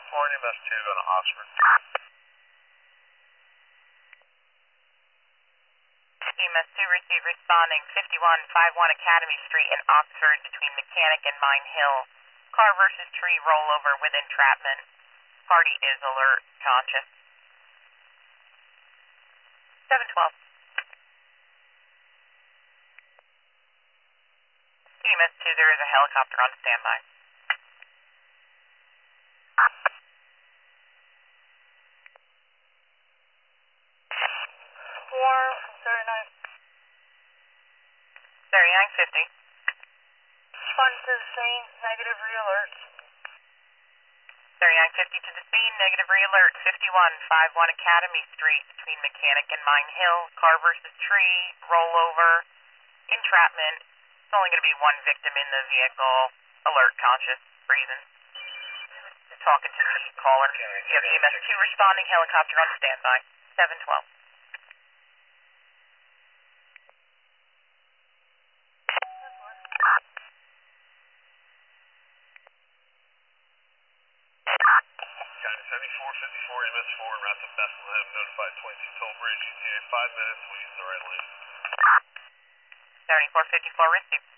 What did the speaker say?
and EMS 2 going to Oxford. EMS 2 receive responding 5151 Academy Street in Oxford between Mechanic and Mine Hill. Car versus tree rollover with entrapment. Party is alert, conscious. 712. EMS 2, there is a helicopter on standby. 39. 3950. Respond to the scene, negative re-alert. 3950 to the scene, negative re-alert, 5151 Academy Street between Mechanic and Mine Hill. Car versus tree, rollover, entrapment. It's only going to be one victim in the vehicle. Alert, conscious, breathing. Talking to the caller. You have EMS 2 responding, helicopter on standby. 712. County 7454, EMS 4, en route to Bethlehem, notified 22 Toll Bridge, ETA 5 minutes, we'll use the right lane. 7454 received.